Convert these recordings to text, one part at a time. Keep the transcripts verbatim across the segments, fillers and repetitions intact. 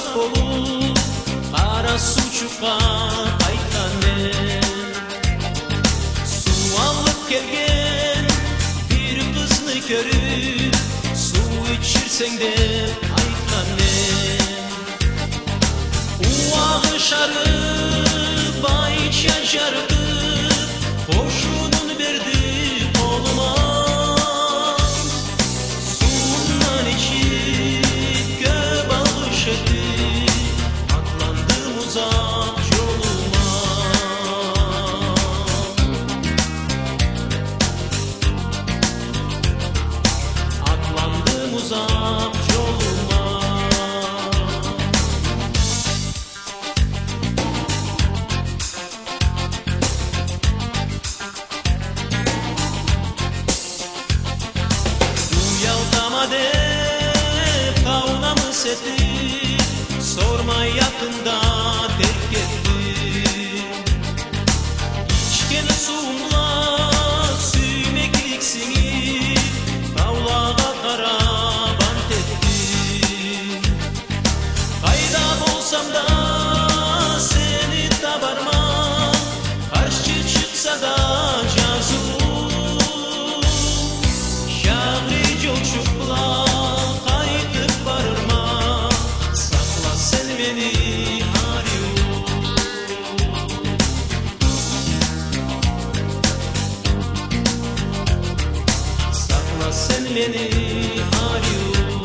сабак болуп кара сучукка кайткан мен. Суу алып келген бир кызны көрүп суу ичирсең деп айткан мен. Убагы шарып байча жаргып кошунун берди колума. Суунан ичип көп алгыш этип атландым узак жолума. Атландым узак жолума. Деп кауламыз этип сормай якында тек кетти. Ичкен суумла сүймеклик сиңип таулага карап ант этти. Кайда болсам да сени табарман, каршы чыкса да жазуу. Шагы жолчук кайтып барырма, сакла сен мени аруу. Сакла сен мени аруу.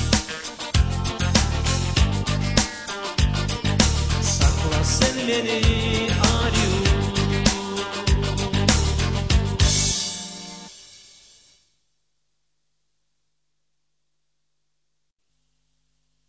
Сакла сен мени